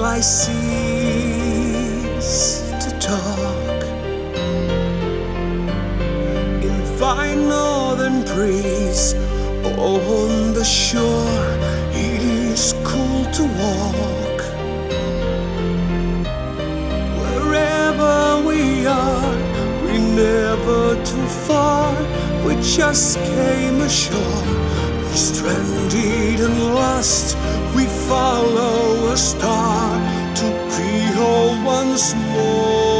I cease to talk. In fine northern breeze on the shore, it is cool to walk. Wherever we are, we're never too far. We just came ashore. We stranded and lost. We follow a star to be whole once more.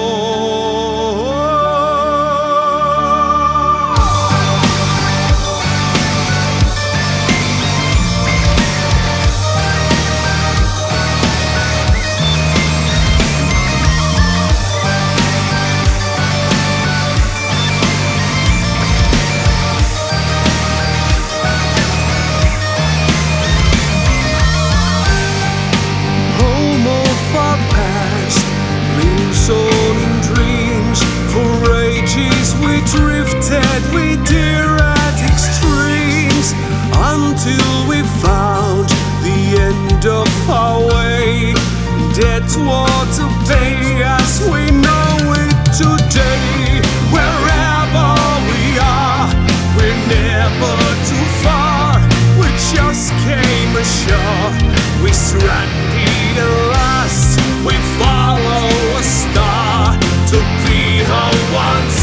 We drifted, we dear at extremes, until we found the end of our way. Dead water bay as we know it today. Wherever we are, we're never too far. We just came ashore. We stranded and lost. We follow a star to be our once.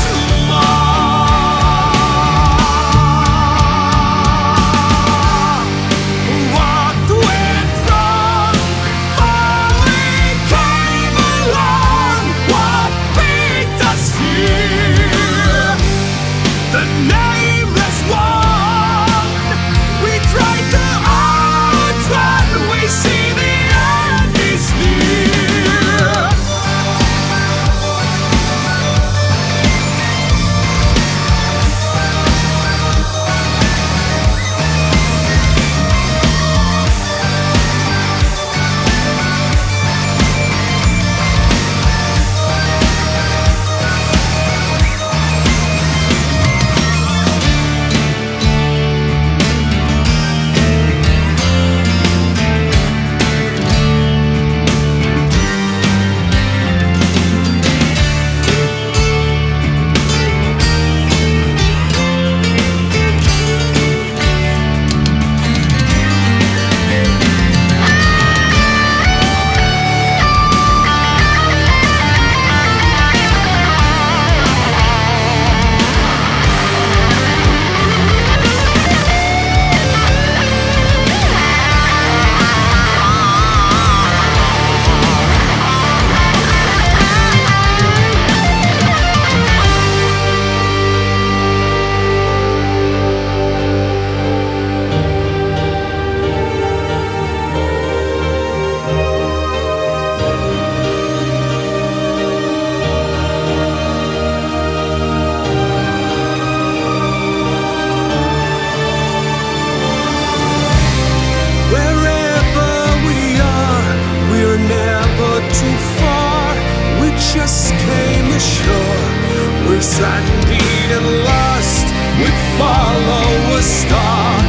Too far, we just came ashore. We're stranded and lost. We follow a star